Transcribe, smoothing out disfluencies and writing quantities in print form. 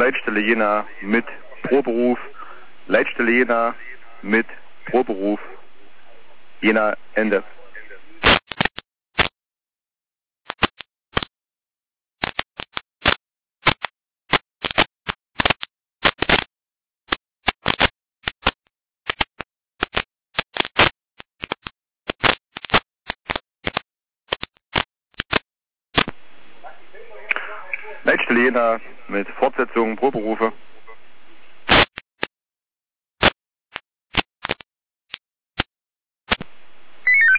Leitstelle Jena mit Proberuf. Leitstelle Jena mit Proberuf. Jena, Ende. Leitstelle Jena mit Fortsetzung, Proberufe.